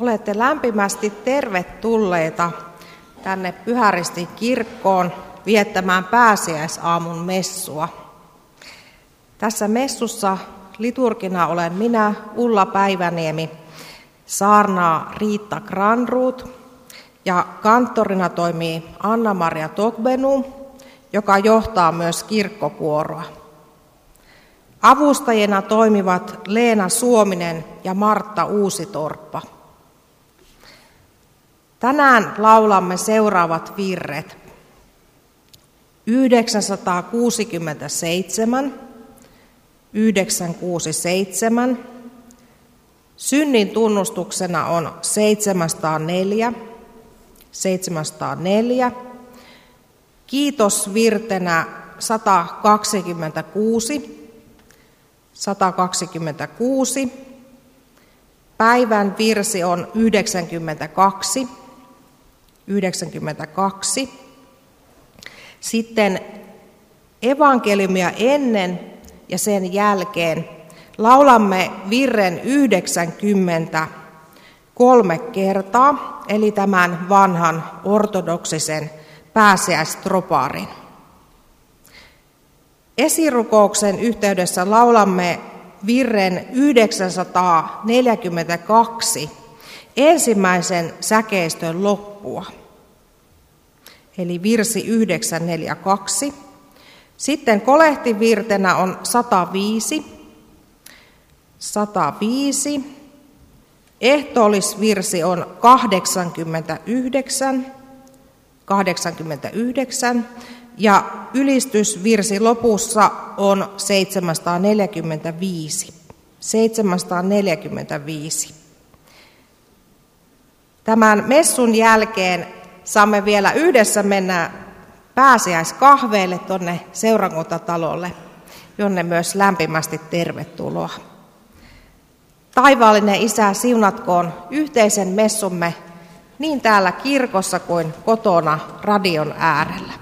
Olette lämpimästi tervetulleita tänne Pyhäristin kirkkoon viettämään pääsiäisaamun messua. Tässä messussa liturgina olen minä, Ulla Päiväniemi, saarnaa Riitta Granroth ja kanttorina toimii Anna-Maria Togbenu, joka johtaa myös kirkkokuoroa. Avustajina toimivat Leena Suominen ja Martta Uusitorppa. Tänään laulamme seuraavat virret. 967, 967, synnin tunnustuksena on 704, 704, kiitosvirtenä 126, 126, päivän virsi on 92, 92. Sitten evankeliumia ennen ja sen jälkeen laulamme virren 90 3 kertaa, eli tämän vanhan ortodoksisen pääsiäistroparin. Esirukouksen yhteydessä laulamme virren 942 ensimmäisen säkeistön loppua, eli virsi 942. Sitten kolehtivirtenä on 105, 105. Ehtoollisvirsi on 89, 89. Ja ylistysvirsi lopussa on 745, 745. Tämän messun jälkeen saamme vielä yhdessä mennä pääsiäiskahveille tuonne seurakuntatalolle, jonne myös lämpimästi tervetuloa. Taivaallinen Isä, siunatkoon yhteisen messumme niin täällä kirkossa kuin kotona radion äärellä.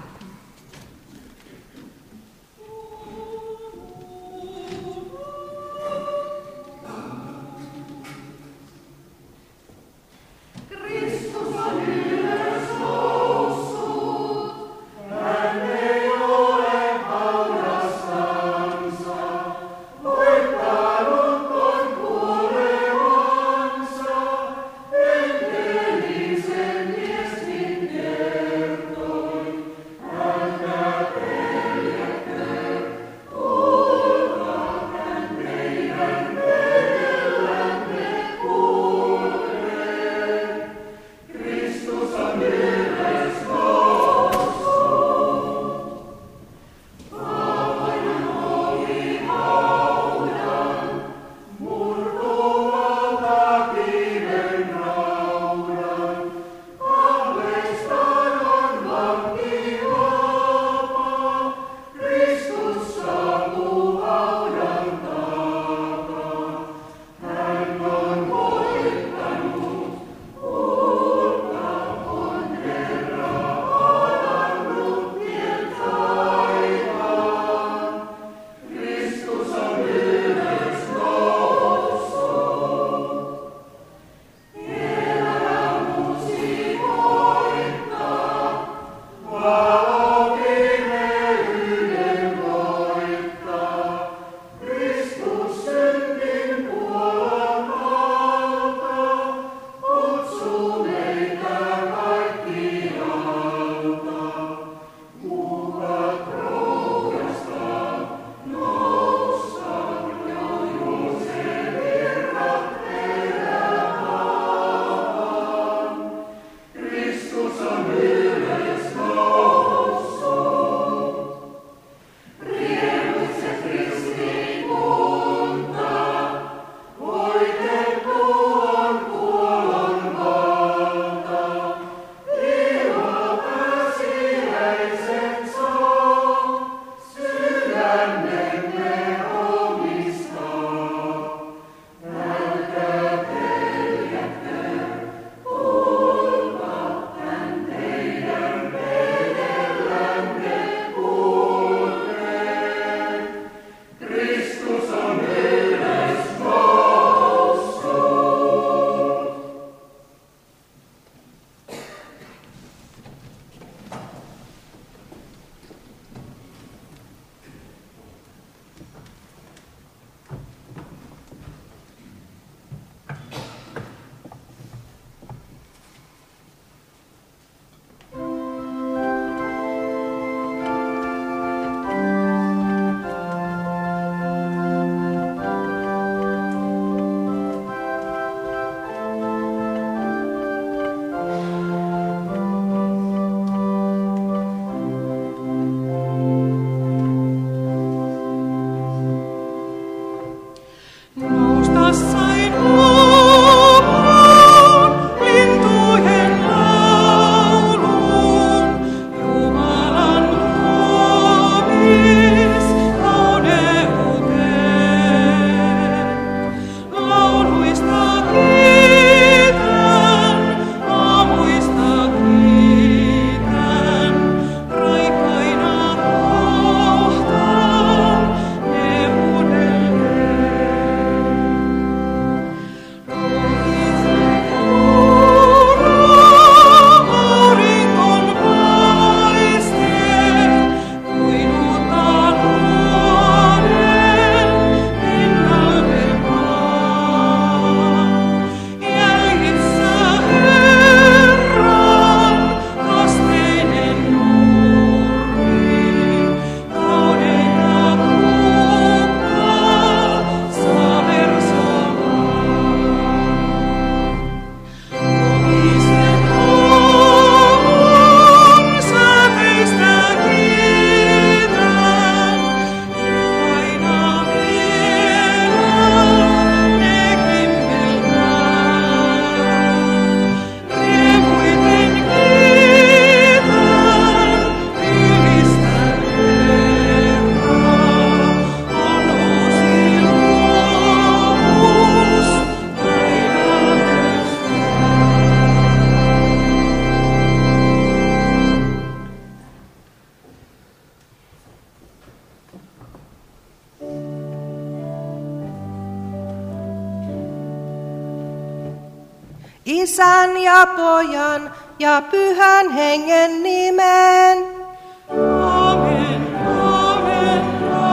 Isän ja Pojan ja Pyhän Hengen nimeen. Amen, amen,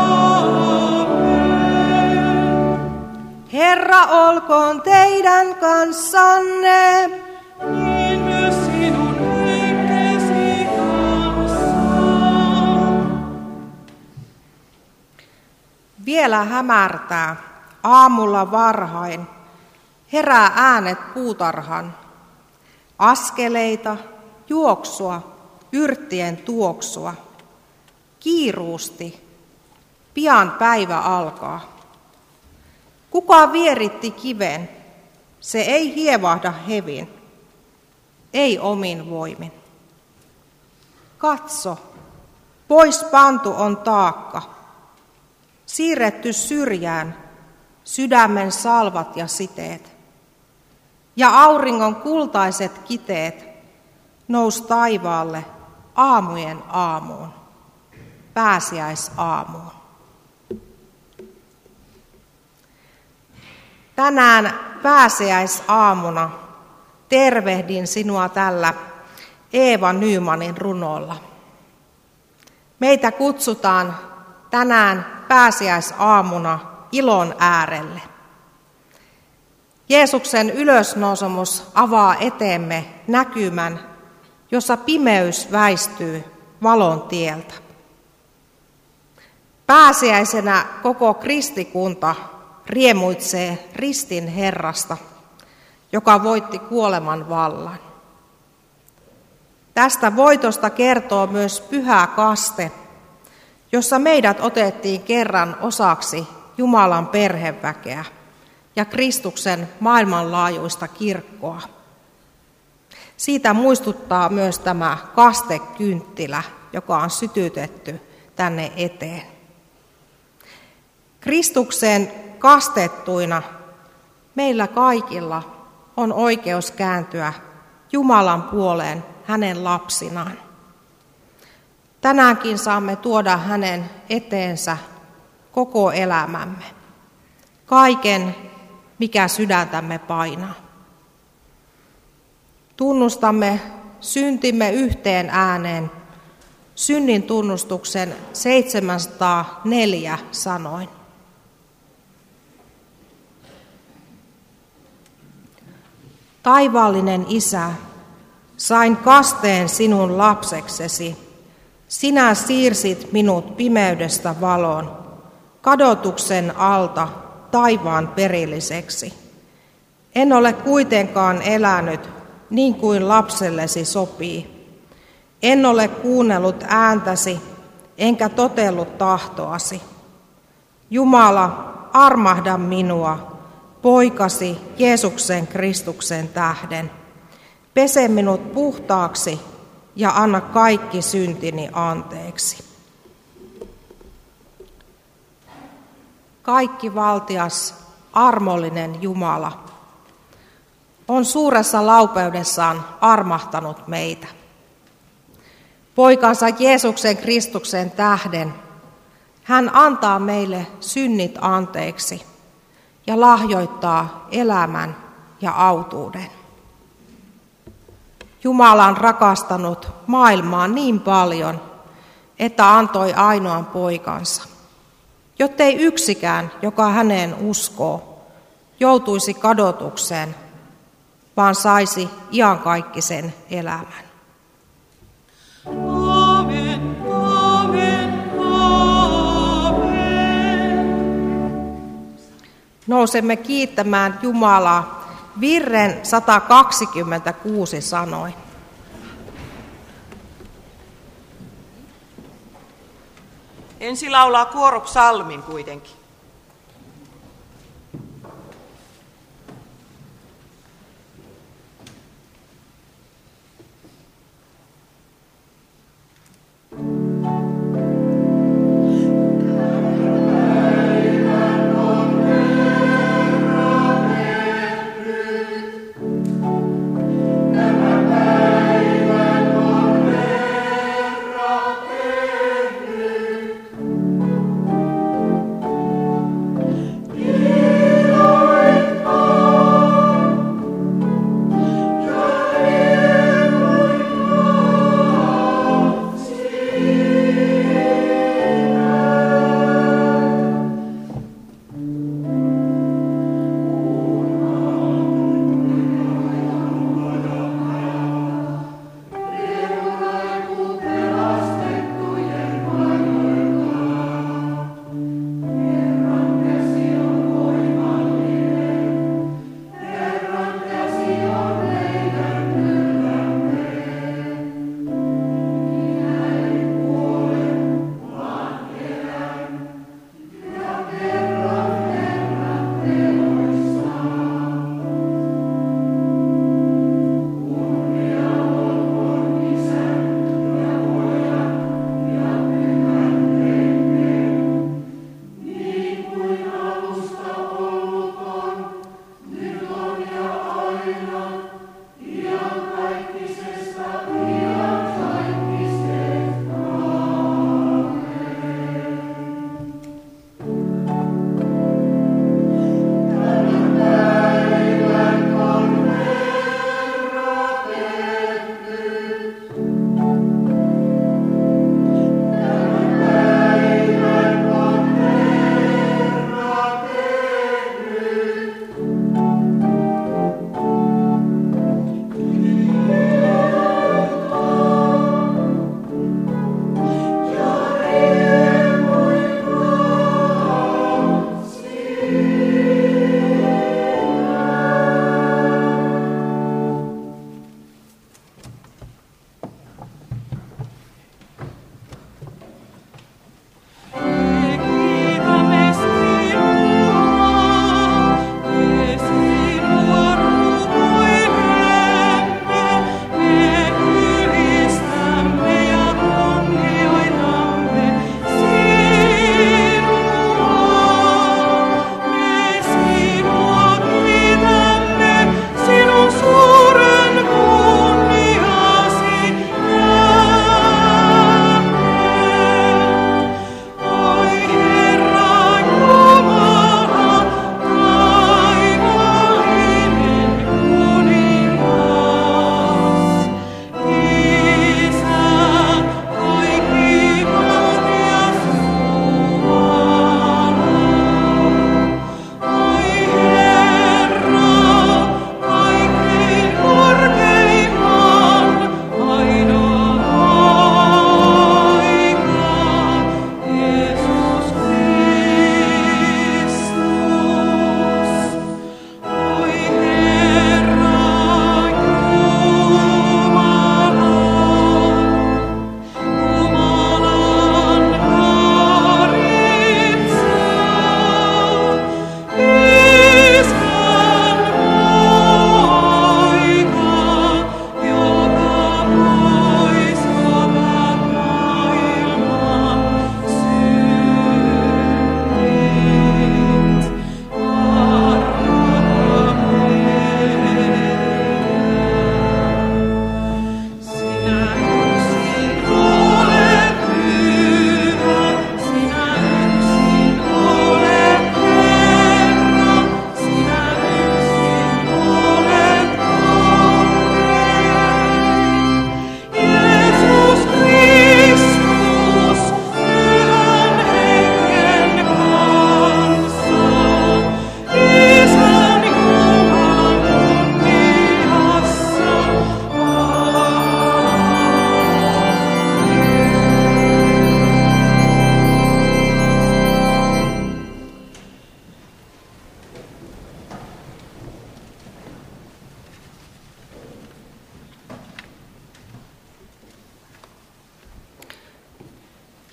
amen. Herra olkoon teidän kanssanne. Niin myös sinun henkesi kanssa. Vielä hämärtää, aamulla varhain. Herää äänet puutarhan. Askeleita, juoksua, yrttien tuoksua. Kiiruusti, pian päivä alkaa. Kuka vieritti kiven, se ei hievahda hevin, ei omin voimin. Katso, pois pantu on taakka, siirretty syrjään sydämen salvat ja siteet. Ja auringon kultaiset kiteet nous taivaalle aamujen aamuun, pääsiäisaamuun. Tänään pääsiäisaamuna tervehdin sinua tällä Eeva Nymanin runolla. Meitä kutsutaan tänään pääsiäisaamuna ilon äärelle. Jeesuksen ylösnousemus avaa eteemme näkymän, jossa pimeys väistyy valon tieltä. Pääsiäisenä koko kristikunta riemuitsee ristin Herrasta, joka voitti kuoleman vallan. Tästä voitosta kertoo myös pyhä kaste, jossa meidät otettiin kerran osaksi Jumalan perheväkeä ja Kristuksen maailmanlaajuista kirkkoa. Siitä muistuttaa myös tämä kastekynttilä, joka on sytytetty tänne eteen. Kristuksen kastettuina meillä kaikilla on oikeus kääntyä Jumalan puoleen hänen lapsinaan. Tänäänkin saamme tuoda hänen eteensä koko elämämme, kaiken, mikä sydäntämme painaa. Tunnustamme syntimme yhteen ääneen synnin tunnustuksen 704 sanoin. Taivaallinen Isä, sain kasteen sinun lapseksesi. Sinä siirsit minut pimeydestä valoon, kadotuksen alta taivaan perilliseksi. En ole kuitenkaan elänyt niin kuin lapsellesi sopii. En ole kuunnellut ääntäsi, enkä totellut tahtoasi. Jumala, armahda minua, poikasi Jeesuksen Kristuksen tähden. Pese minut puhtaaksi ja anna kaikki syntini anteeksi. Kaikki valtias, armollinen Jumala on suuressa laupeudessaan armahtanut meitä. Poikansa Jeesuksen Kristuksen tähden hän antaa meille synnit anteeksi ja lahjoittaa elämän ja autuuden. Jumala on rakastanut maailmaa niin paljon, että antoi ainoan poikansa, jottei yksikään, joka häneen uskoo, joutuisi kadotukseen, vaan saisi iankaikkisen elämän. Amen, amen, amen. Nousemme kiittämään Jumalaa virren 126 sanoin. Ensi laulaa kuoro psalmin kuitenkin.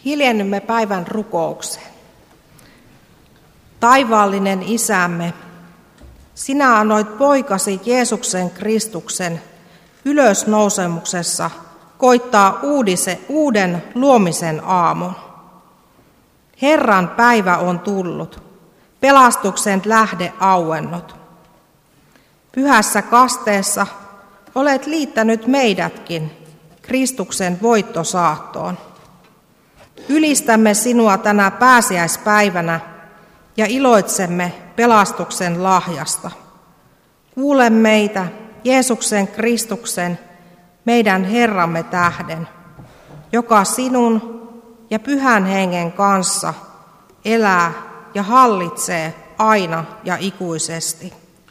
Hiljennymme päivän rukoukseen. Taivaallinen Isämme, sinä annoit poikasi Jeesuksen Kristuksen ylösnousemuksessa koittaa uuden luomisen aamun. Herran päivä on tullut, pelastuksen lähde auennut. Pyhässä kasteessa olet liittänyt meidätkin Kristuksen voittosaattoon. Ylistämme sinua tänä pääsiäispäivänä ja iloitsemme pelastuksen lahjasta. Kuule meitä Jeesuksen Kristuksen, meidän Herramme tähden, joka sinun ja Pyhän Hengen kanssa elää ja hallitsee aina ja ikuisesti.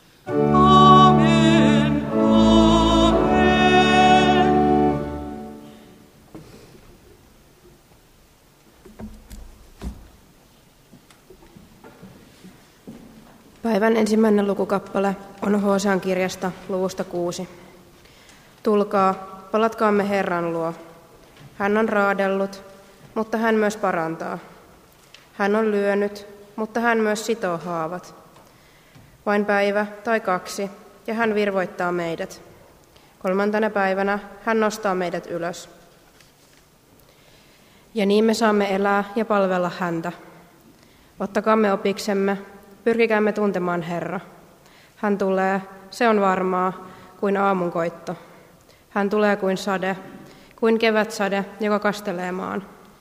Amen, amen. Päivän ensimmäinen lukukappale on Hosean kirjasta luvusta 6. Tulkaa, palatkaamme Herran luo. Hän on raadellut, mutta hän myös parantaa. Hän on lyönyt, mutta hän myös sitoo haavat. Vain päivä tai 2, ja hän virvoittaa meidät. 3. päivänä hän nostaa meidät ylös. Ja niin me saamme elää ja palvella häntä. Ottakaamme opiksemme, pyrkikäämme tuntemaan Herra. Hän tulee, se on varmaa, kuin aamunkoitto. Hän tulee kuin sade, kuin kevätsade, joka kastelee maan.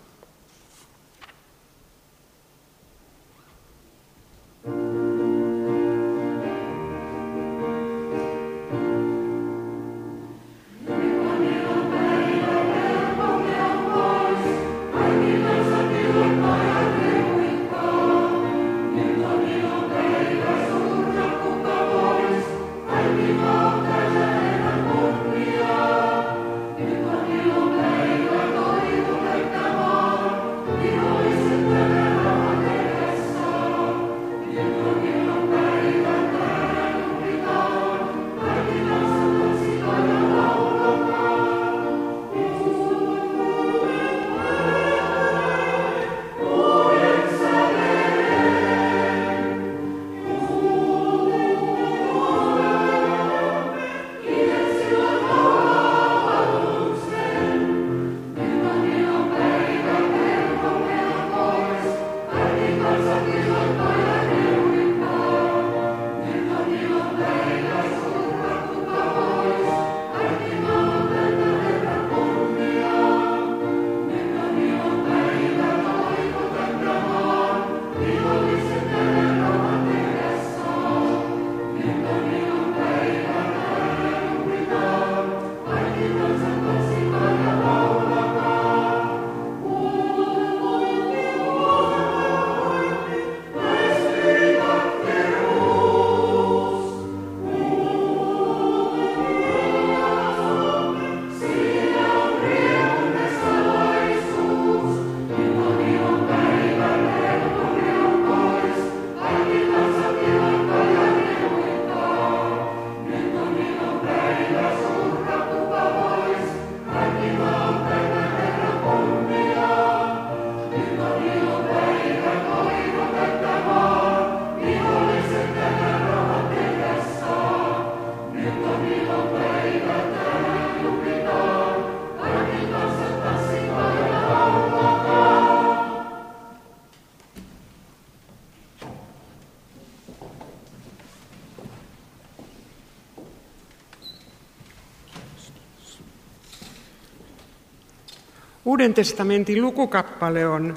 Uuden testamentin lukukappale on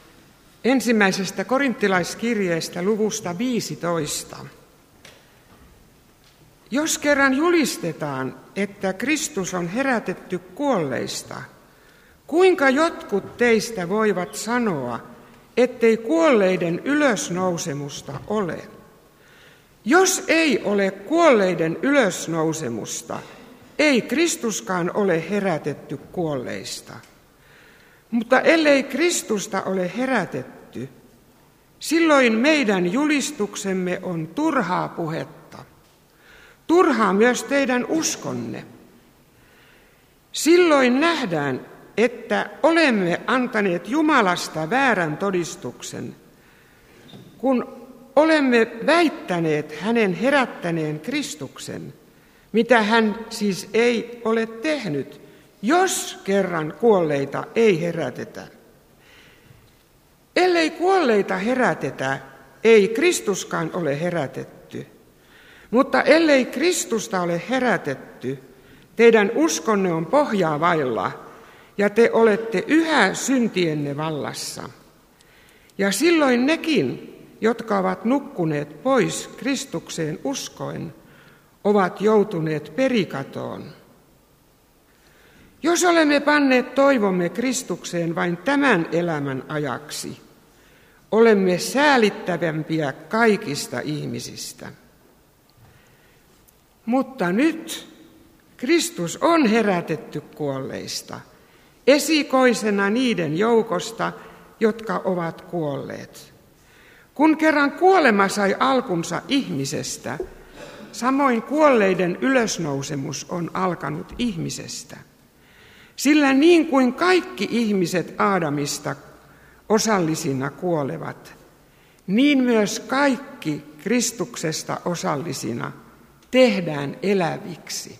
ensimmäisestä korinttilaiskirjeestä luvusta 15. Jos kerran julistetaan, että Kristus on herätetty kuolleista, kuinka jotkut teistä voivat sanoa, ettei kuolleiden ylösnousemusta ole? Jos ei ole kuolleiden ylösnousemusta, ei Kristuskaan ole herätetty kuolleista. Mutta ellei Kristusta ole herätetty, silloin meidän julistuksemme on turhaa puhetta. Turhaa myös teidän uskonne. Silloin nähdään, että olemme antaneet Jumalasta väärän todistuksen, kun olemme väittäneet hänen herättäneen Kristuksen, mitä hän siis ei ole tehnyt, jos kerran kuolleita ei herätetä. Ellei kuolleita herätetä, ei Kristuskaan ole herätetty. Mutta ellei Kristusta ole herätetty, teidän uskonne on pohjaa vailla, ja te olette yhä syntienne vallassa. Ja silloin nekin, jotka ovat nukkuneet pois Kristukseen uskoen, ovat joutuneet perikatoon. Jos olemme panneet toivomme Kristukseen vain tämän elämän ajaksi, olemme säälittävämpiä kaikista ihmisistä. Mutta nyt Kristus on herätetty kuolleista, esikoisena niiden joukosta, jotka ovat kuolleet. Kun kerran kuolema sai alkunsa ihmisestä, samoin kuolleiden ylösnousemus on alkanut ihmisestä. Sillä niin kuin kaikki ihmiset Aadamista osallisina kuolevat, niin myös kaikki Kristuksesta osallisina tehdään eläviksi.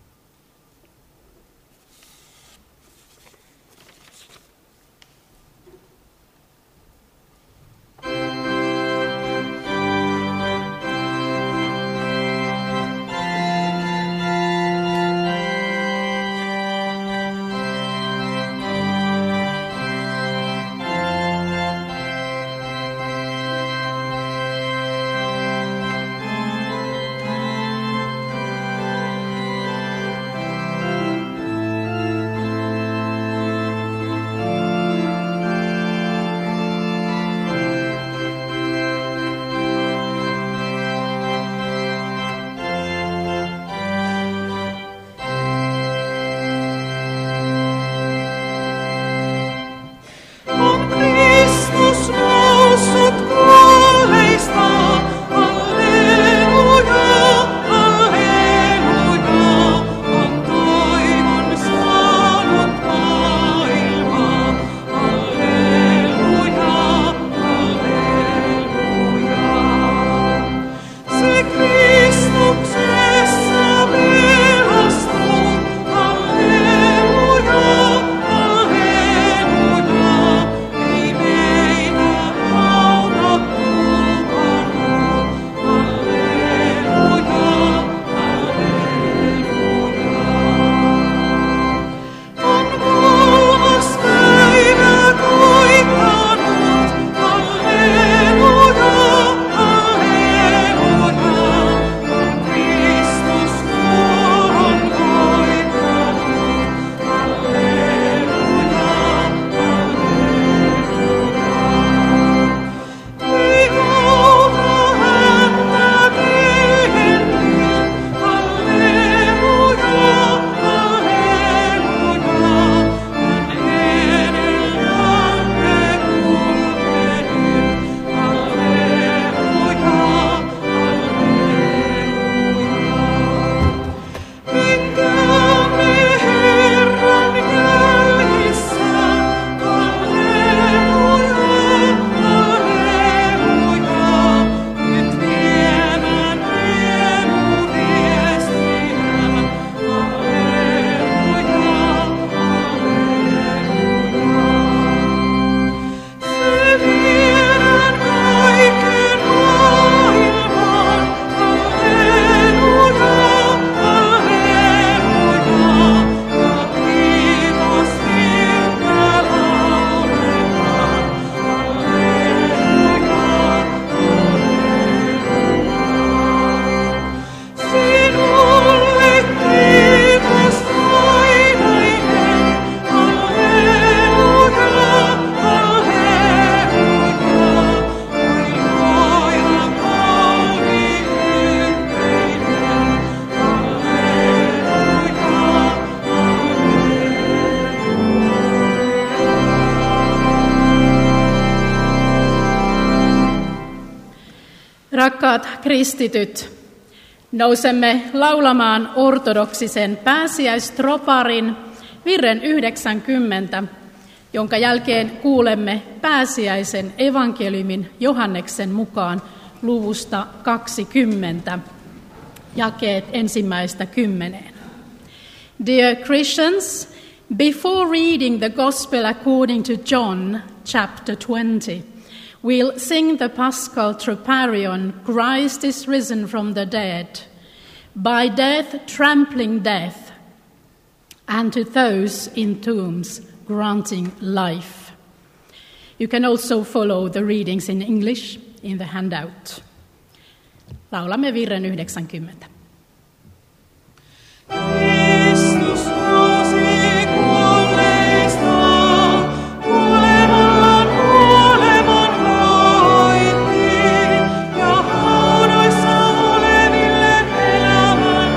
Rakkaat kristityt, nousemme laulamaan ortodoksisen pääsiäistroparin virren 90, jonka jälkeen kuulemme pääsiäisen evankeliumin Johanneksen mukaan luvusta 20, jakeet 1–10. Dear Christians, before reading the Gospel according to John, chapter 20, we'll sing the Paschal Troparion, Christ is risen from the dead, by death trampling death, and to those in tombs granting life. You can also follow the readings in English in the handout. Laulamme virren 90. Kristus nousi kuolleista, kuolemallaan kuoleman voitti, ja haudoissa oleville elämän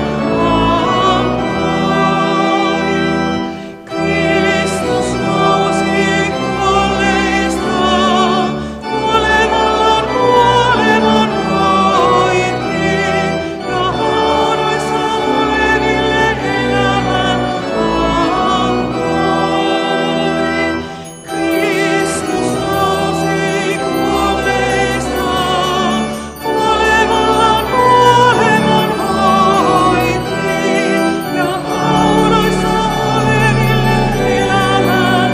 antoi. Kristus nousi kuolleista, kuolemallaan kuoleman voitti, ja haudoissa oleville elämän antoi. Kristus nousi kuolleista, kuolemallaan kuoleman voitti, ja haudoissa oleville elämän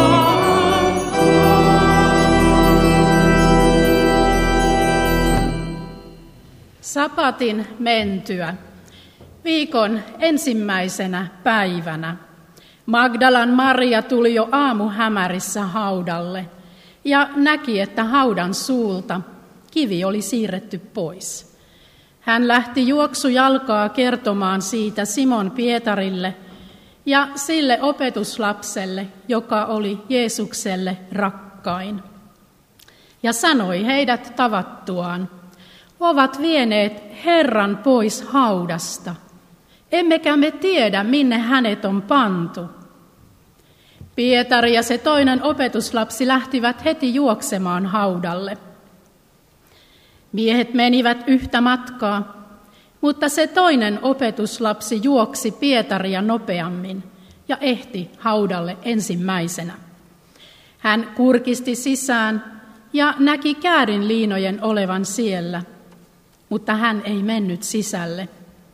Sapatin mentyä, viikon ensimmäisenä päivänä, Magdalan Maria tuli jo aamuhämärissä haudalle ja näki, että haudan suulta kivi oli siirretty pois. Hän lähti juoksujalkaa kertomaan siitä Simon Pietarille ja sille opetuslapselle, joka oli Jeesukselle rakkain. Ja sanoi heidät tavattuaan, ovat vieneet Herran pois haudasta, emmekä me tiedä, minne hänet on pantu. Pietari ja se toinen opetuslapsi lähtivät heti juoksemaan haudalle. Miehet menivät yhtä matkaa, mutta se toinen opetuslapsi juoksi Pietaria nopeammin ja ehti haudalle ensimmäisenä. Hän kurkisti sisään ja näki käärinliinojen olevan siellä, mutta hän ei mennyt sisälle.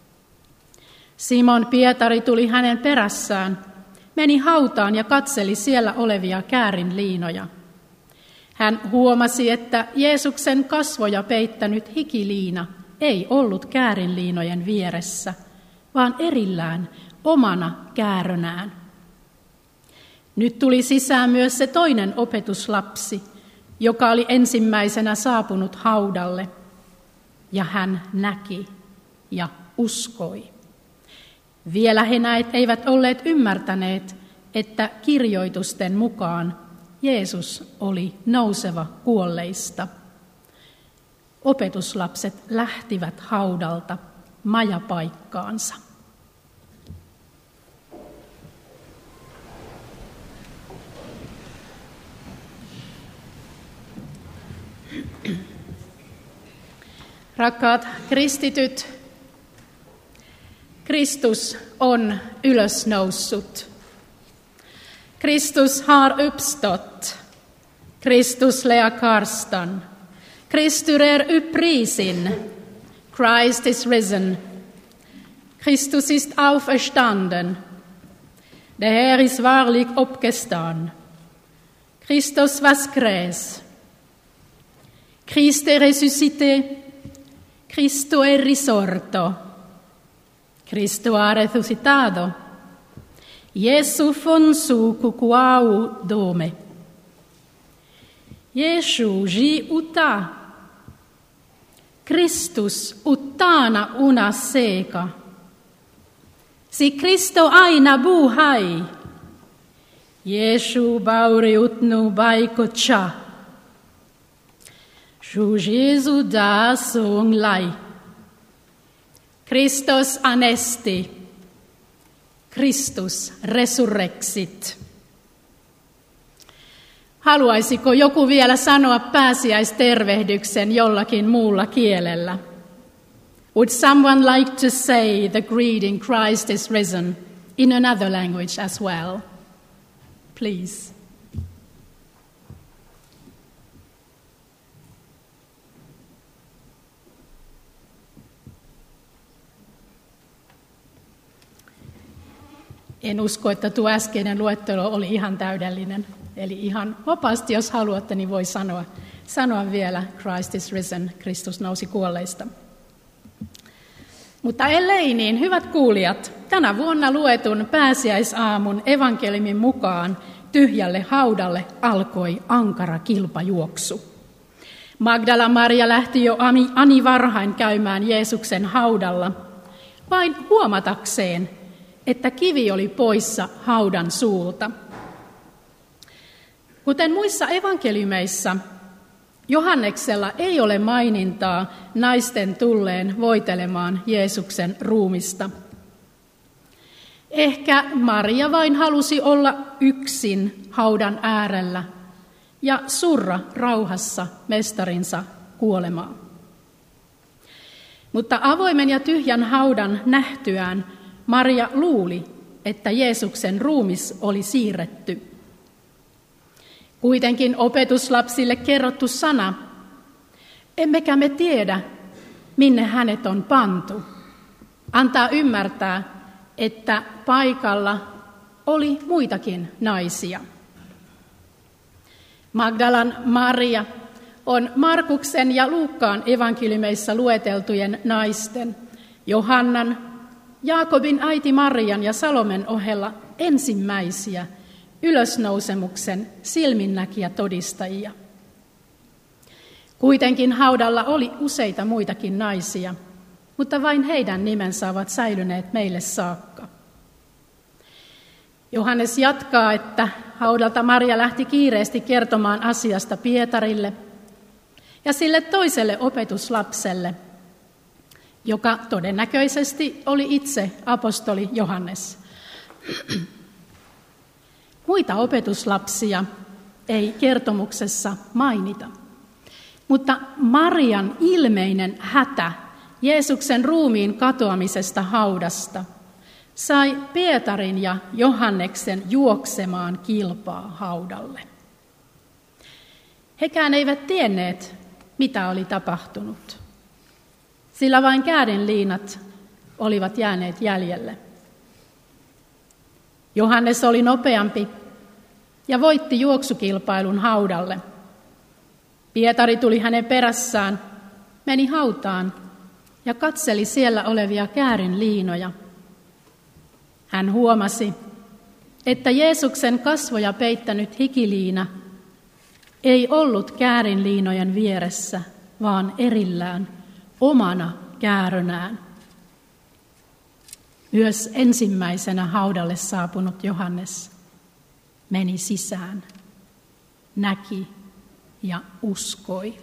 Simon Pietari tuli hänen perässään, meni hautaan ja katseli siellä olevia käärinliinoja. Hän huomasi, että Jeesuksen kasvoja peittänyt hikiliina ei ollut käärinliinojen vieressä, vaan erillään omana käärönään. Nyt tuli sisään myös se toinen opetuslapsi, joka oli ensimmäisenä saapunut haudalle, ja hän näki ja uskoi. Vielä he näet eivät olleet ymmärtäneet, että kirjoitusten mukaan Jeesus oli nouseva kuolleista. Opetuslapset lähtivät haudalta majapaikkaansa. Rakkaat kristityt, Kristus on ylösnoussut. Kristus har uppstått. Kristus lea karstan. Kristus är upprisen. Christ is risen. Christus ist auferstanden. Der Herr ist wahrlich uppgestanden. Christus vaskres. Christ est ressuscité. Cristo è risorto. Cristo ha resucitado. Jesu fonsu kukuau dome. Jesu ji uta. Kristus uttana una seca. Si Cristo aina buhai. Jesu bauri utnu baikocha. Ju Jesu da song lai. Christos anesti. Kristus resurrexit. Haluaisiko joku vielä sanoa pääsiäistervehdyksen jollakin muulla kielellä? Would someone like to say the greeting Christ is risen in another language as well. Please. En usko, että tuo äskeinen luettelo oli ihan täydellinen. Eli ihan vapaasti, jos haluatte, niin voi sanoa vielä Christ is risen, Kristus nousi kuolleista. Mutta ellei niin, hyvät kuulijat, tänä vuonna luetun pääsiäisaamun evankeliumin mukaan tyhjälle haudalle alkoi ankara kilpajuoksu. Magdala Maria lähti jo ani varhain käymään Jeesuksen haudalla, vain huomatakseen, että kivi oli poissa haudan suulta. Kuten muissa evankeliumeissa, Johanneksella ei ole mainintaa naisten tulleen voitelemaan Jeesuksen ruumista. Ehkä Maria vain halusi olla yksin haudan äärellä ja surra rauhassa mestarinsa kuolemaa. Mutta avoimen ja tyhjän haudan nähtyään Maria luuli, että Jeesuksen ruumis oli siirretty. Kuitenkin opetuslapsille kerrottu sana, emmekä me tiedä, minne hänet on pantu, antaa ymmärtää, että paikalla oli muitakin naisia. Magdalan Maria on Markuksen ja Luukkaan evankeliumeissa lueteltujen naisten, Johannan, Jaakobin äiti Marian ja Salomen ohella ensimmäisiä ylösnousemuksen silminnäkijätodistajia. Kuitenkin haudalla oli useita muitakin naisia, mutta vain heidän nimensä ovat säilyneet meille saakka. Johannes jatkaa, että haudalta Maria lähti kiireesti kertomaan asiasta Pietarille ja sille toiselle opetuslapselle, joka todennäköisesti oli itse apostoli Johannes. Muita opetuslapsia ei kertomuksessa mainita, mutta Marian ilmeinen hätä Jeesuksen ruumiin katoamisesta haudasta sai Pietarin ja Johanneksen juoksemaan kilpaa haudalle. Hekään eivät tienneet, mitä oli tapahtunut, sillä vain käärinliinat olivat jääneet jäljelle. Johannes oli nopeampi ja voitti juoksukilpailun haudalle. Pietari tuli hänen perässään, meni hautaan ja katseli siellä olevia käärinliinoja. Hän huomasi, että Jeesuksen kasvoja peittänyt hikiliina ei ollut käärinliinojen vieressä, vaan erillään, omana käärönään. Myös ensimmäisenä haudalle saapunut Johannes meni sisään, näki ja uskoi.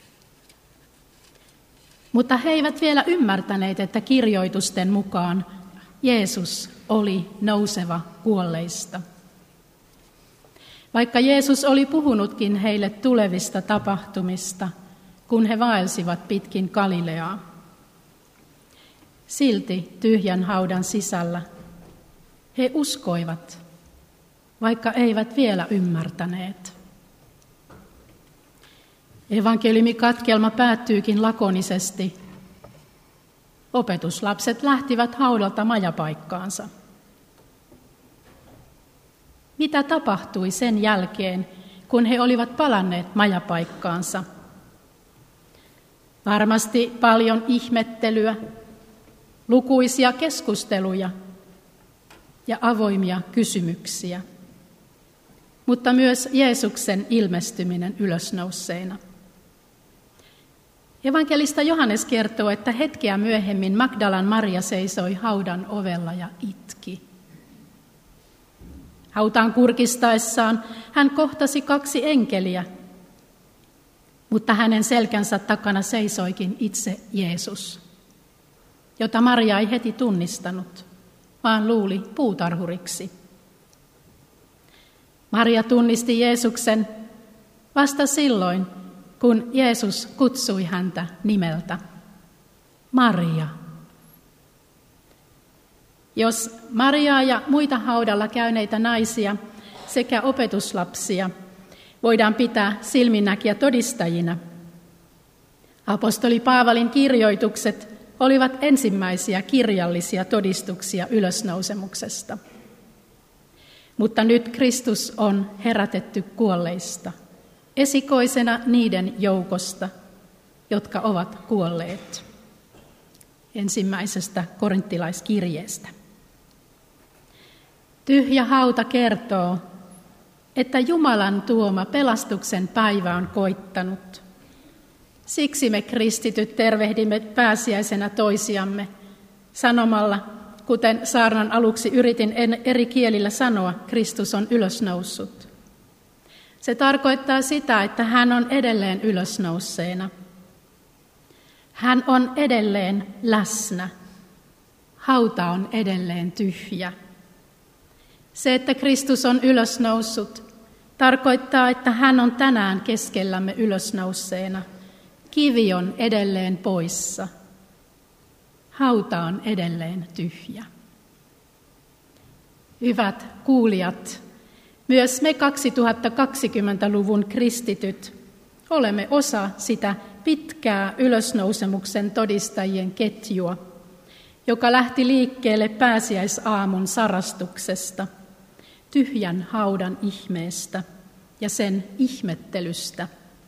Mutta he eivät vielä ymmärtäneet, että kirjoitusten mukaan Jeesus oli nouseva kuolleista. Vaikka Jeesus oli puhunutkin heille tulevista tapahtumista, kun he vaelsivat pitkin Galileaa. Silti tyhjän haudan sisällä he uskoivat, vaikka eivät vielä ymmärtäneet. Evankeliumikatkelma päättyykin lakonisesti. Opetuslapset lähtivät haudalta majapaikkaansa. Mitä tapahtui sen jälkeen, kun he olivat palanneet majapaikkaansa? Varmasti paljon ihmettelyä, lukuisia keskusteluja ja avoimia kysymyksiä, mutta myös Jeesuksen ilmestyminen ylösnousseena. Evankelista Johannes kertoo, että hetkeä myöhemmin Magdalan Maria seisoi haudan ovella ja itki. Hautaan kurkistaessaan hän kohtasi 2 enkeliä, mutta hänen selkänsä takana seisoikin itse Jeesus, jota Maria ei heti tunnistanut, vaan luuli puutarhuriksi. Maria tunnisti Jeesuksen vasta silloin, kun Jeesus kutsui häntä nimeltä. Maria. Jos Mariaa ja muita haudalla käyneitä naisia sekä opetuslapsia voidaan pitää silminnäkijä todistajina, apostoli Paavalin kirjoitukset olivat ensimmäisiä kirjallisia todistuksia ylösnousemuksesta. Mutta nyt Kristus on herätetty kuolleista, esikoisena niiden joukosta, jotka ovat kuolleet. Ensimmäisestä korinttilaiskirjeestä. Tyhjä hauta kertoo, että Jumalan tuoma pelastuksen päivä on koittanut. Siksi me kristityt tervehdimme pääsiäisenä toisiamme sanomalla, kuten saarnan aluksi yritin eri kielillä sanoa, Kristus on ylösnoussut. Se tarkoittaa sitä, että hän on edelleen ylösnousseena. Hän on edelleen läsnä. Hauta on edelleen tyhjä. Se, että Kristus on ylösnoussut, tarkoittaa, että hän on tänään keskellämme ylösnousseena. Kivi on edelleen poissa. Hauta on edelleen tyhjä. Hyvät kuulijat, myös me 2020-luvun kristityt olemme osa sitä pitkää ylösnousemuksen todistajien ketjua, joka lähti liikkeelle pääsiäisaamun sarastuksesta, tyhjän haudan ihmeestä ja sen ihmettelystä.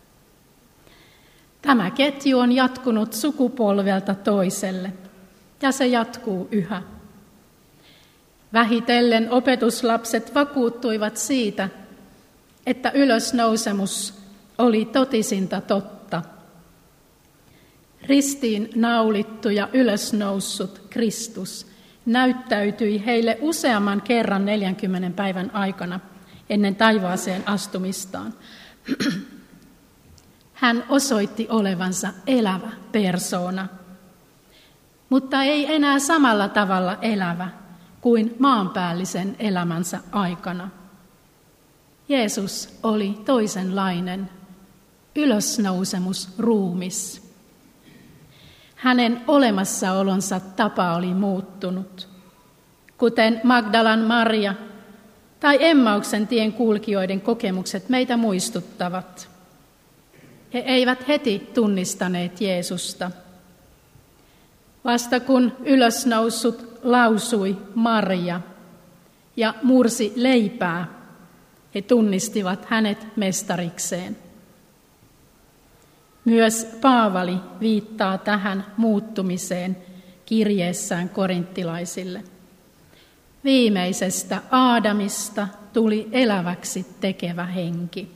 Tämä ketju on jatkunut sukupolvelta toiselle, ja se jatkuu yhä. Vähitellen opetuslapset vakuuttuivat siitä, että ylösnousemus oli totisinta totta. Ristiin naulittu ja ylösnoussut Kristus näyttäytyi heille useamman kerran 40 päivän aikana ennen taivaaseen astumistaan. Hän osoitti olevansa elävä persoona, mutta ei enää samalla tavalla elävä kuin maanpäällisen elämänsä aikana. Jeesus oli toisenlainen, ylösnousemusruumis. Hänen olemassaolonsa tapa oli muuttunut, kuten Magdalan Maria tai Emmauksen tien kulkijoiden kokemukset meitä muistuttavat. He eivät heti tunnistaneet Jeesusta. Vasta kun ylösnoussut lausui Maria ja mursi leipää, he tunnistivat hänet mestarikseen. Myös Paavali viittaa tähän muuttumiseen kirjeessään korinttilaisille. Viimeisestä Aadamista tuli eläväksi tekevä henki.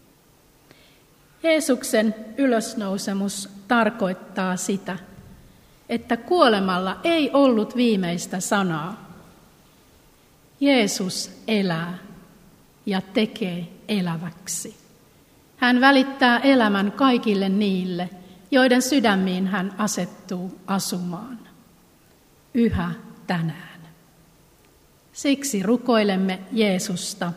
Jeesuksen ylösnousemus tarkoittaa sitä, että kuolemalla ei ollut viimeistä sanaa. Jeesus elää ja tekee eläväksi. Hän välittää elämän kaikille niille, joiden sydämiin hän asettuu asumaan. Yhä tänään. Siksi rukoilemme Jeesusta.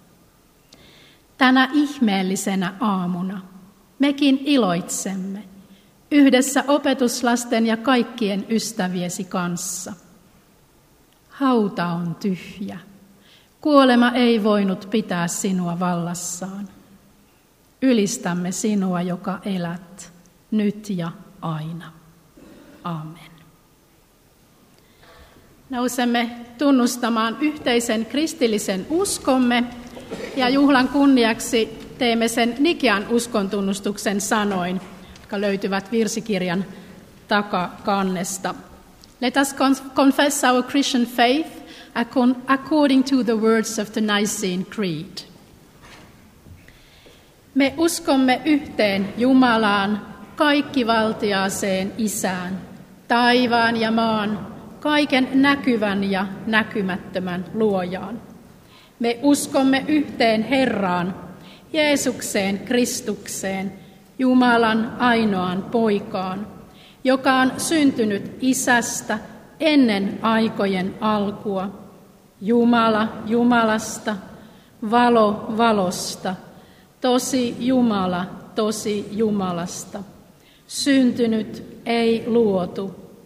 Tänä ihmeellisenä aamuna mekin iloitsemme yhdessä opetuslasten ja kaikkien ystäviesi kanssa. Hauta on tyhjä. Kuolema ei voinut pitää sinua vallassaan. Ylistämme sinua, joka elät, nyt ja aina. Amen. Nousemme tunnustamaan yhteisen kristillisen uskomme ja juhlan kunniaksi teemme sen Nikean uskontunnustuksen sanoin, jotka löytyvät virsikirjan takakannesta. Let us confess our Christian faith according to the words of the Nicene Creed. Me uskomme yhteen Jumalaan, kaikkivaltiaaseen Isään, taivaan ja maan, kaiken näkyvän ja näkymättömän luojaan. Me uskomme yhteen Herraan, Jeesukseen Kristukseen, Jumalan ainoaan poikaan, joka on syntynyt Isästä ennen aikojen alkua, Jumala Jumalasta, valo valosta, tosi Jumala tosi Jumalasta, syntynyt ei luotu,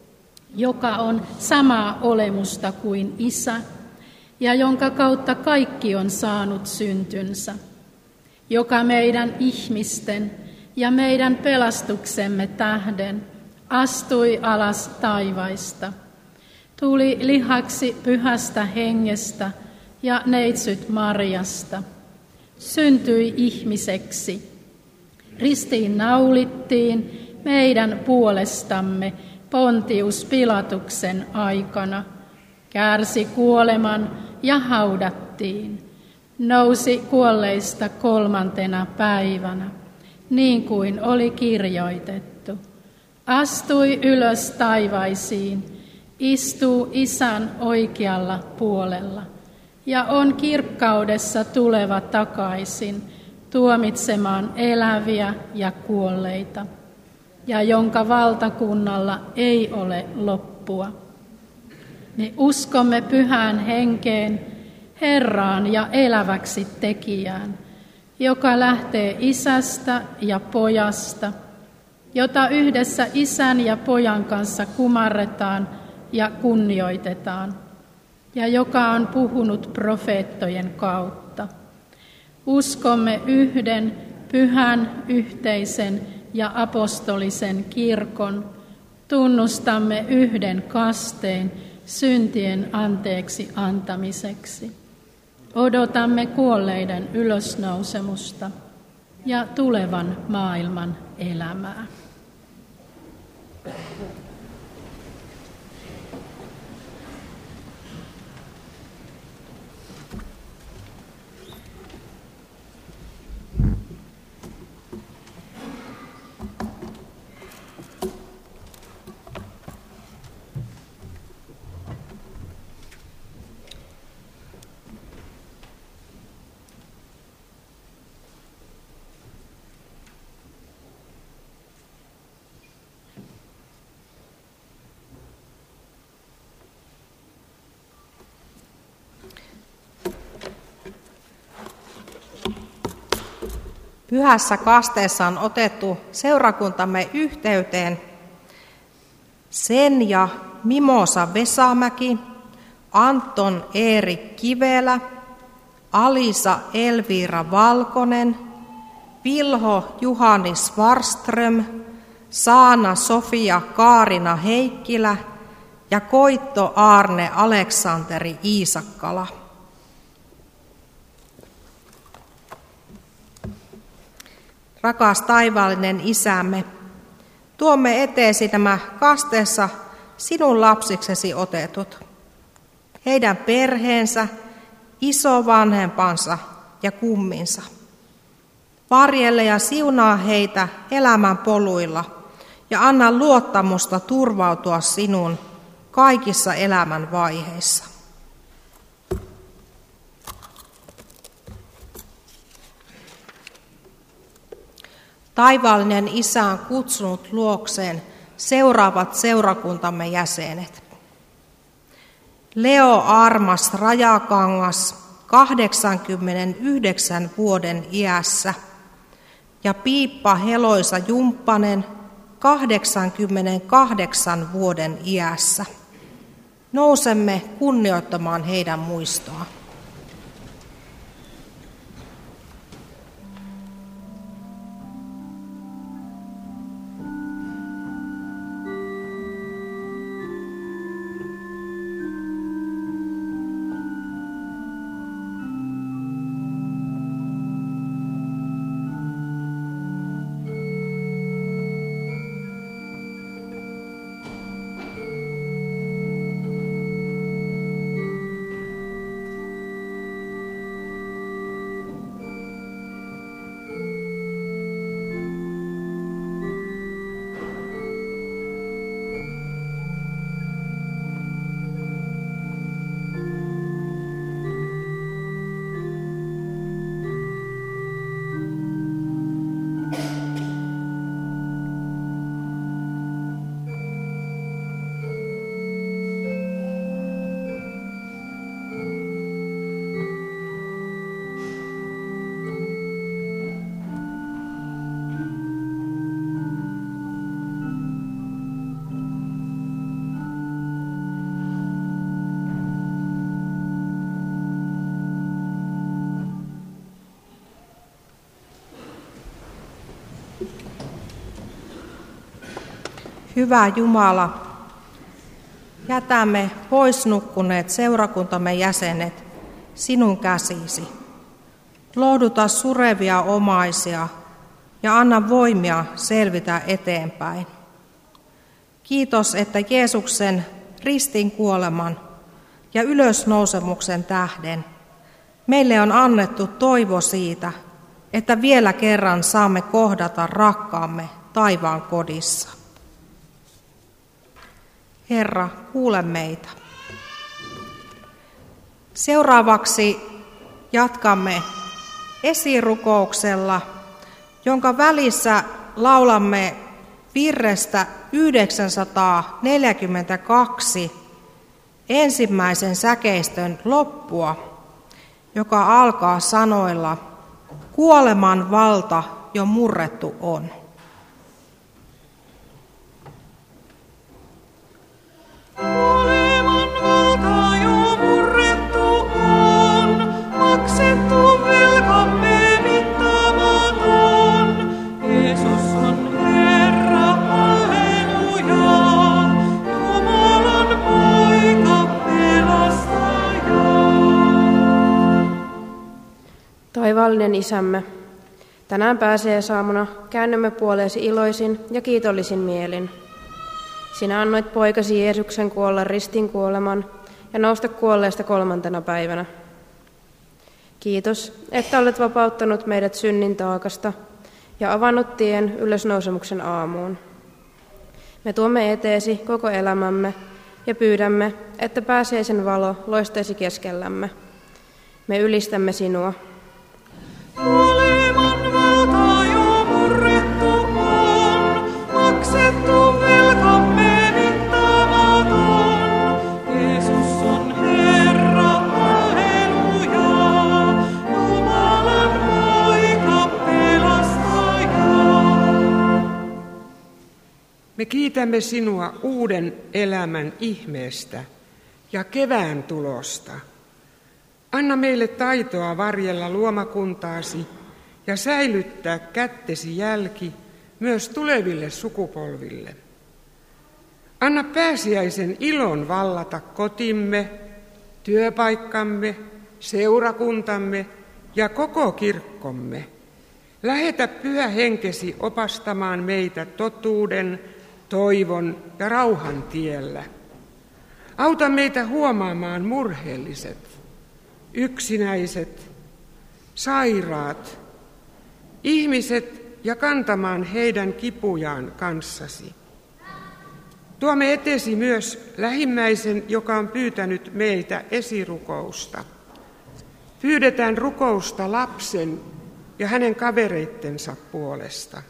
joka on samaa olemusta kuin Isä, ja jonka kautta kaikki on saanut syntynsä, joka meidän ihmisten ja meidän pelastuksemme tähden astui alas taivaista, tuli lihaksi Pyhästä Hengestä ja neitsyt Marjasta, syntyi ihmiseksi, ristiin naulittiin meidän puolestamme Pontius Pilatuksen aikana, kärsi kuoleman ja haudattiin, nousi kuolleista 3. päivänä, niin kuin oli kirjoitettu, astui ylös taivaisiin, istuu Isän oikealla puolella ja on kirkkaudessa tuleva takaisin tuomitsemaan eläviä ja kuolleita, ja jonka valtakunnalla ei ole loppua. Me uskomme Pyhään Henkeen, Herraan ja eläväksi tekijään, joka lähtee Isästä ja Pojasta, jota yhdessä Isän ja Pojan kanssa kumarretaan ja kunnioitetaan, ja joka on puhunut profeettojen kautta. Uskomme yhden, pyhän, yhteisen ja apostolisen kirkon, tunnustamme yhden kasteen syntien anteeksi antamiseksi. Odotamme kuolleiden ylösnousemusta ja tulevan maailman elämää. Pyhässä kasteessa on otettu seurakuntamme yhteyteen Senja Mimosa Vesamäki, Anton Erik Kivelä, Alisa Elviira Valkonen, Vilho Juhani Svarström, Saana Sofia Kaarina Heikkilä ja Koitto Aarne Aleksanteri Iisakkala. Rakas taivaallinen Isämme, tuomme eteesi nämä kasteessa sinun lapsiksesi otetut, heidän perheensä, isovanhempansa ja kumminsa. Varjelle ja siunaa heitä elämän poluilla ja anna luottamusta turvautua sinun kaikissa elämän vaiheissa. Taivaallinen Isä on kutsunut luokseen seuraavat seurakuntamme jäsenet. Leo Armas Rajakangas 89 vuoden iässä ja Piippa Heloisa Jumppanen 88 vuoden iässä. Nousemme kunnioittamaan heidän muistoaan. hyvä Jumala, jätämme pois nukkuneet seurakuntamme jäsenet sinun käsisi. Lohduta surevia omaisia ja anna voimia selvitä eteenpäin. Kiitos, että Jeesuksen ristin kuoleman ja ylösnousemuksen tähden meille on annettu toivo siitä, että vielä kerran saamme kohdata rakkaamme taivaan kodissa. Herra, kuule meitä. Seuraavaksi jatkamme esirukouksella, jonka välissä laulamme virrestä 942 ensimmäisen säkeistön loppua, joka alkaa sanoilla: kuoleman valta jo murrettu on. Kuoleman valta jo murrettu on, maksettu velkamme mittaamaton. Jeesus on Herra, halleluja, Jumalan poika, pelastaja. Taivaallinen Isämme, tänään pääsiäisaamuna käännymme puoleesi iloisin ja kiitollisin mielin. Sinä annoit poikasi Jeesuksen kuolla ristin kuoleman ja nousta kuolleesta 3. päivänä. Kiitos, että olet vapauttanut meidät synnin taakasta ja avannut tien ylösnousemuksen aamuun. Me tuomme eteesi koko elämämme ja pyydämme, että pääsiäisen valo loistaisi keskellämme. Me ylistämme sinua. Kuoleman valta jo murrettu on, maksettu velkamme mittaamaton. Jeesus on Herra, halleluja, Jumalan poika, pelastaja. Me kiitämme sinua uuden elämän ihmeestä ja kevään tulosta. Anna meille taitoa varjella luomakuntaasi ja säilyttää kättesi jälki myös tuleville sukupolville. Anna pääsiäisen ilon vallata kotimme, työpaikkamme, seurakuntamme ja koko kirkkomme. Lähetä Pyhä Henkesi opastamaan meitä totuuden, toivon ja rauhan tiellä. Auta meitä huomaamaan murheelliset, yksinäiset, sairaat, ihmiset ja kantamaan heidän kipujaan kanssasi. Tuomme eteesi myös lähimmäisen, joka on pyytänyt meiltä esirukousta. Pyydetään rukousta lapsen ja hänen kavereittensa puolesta.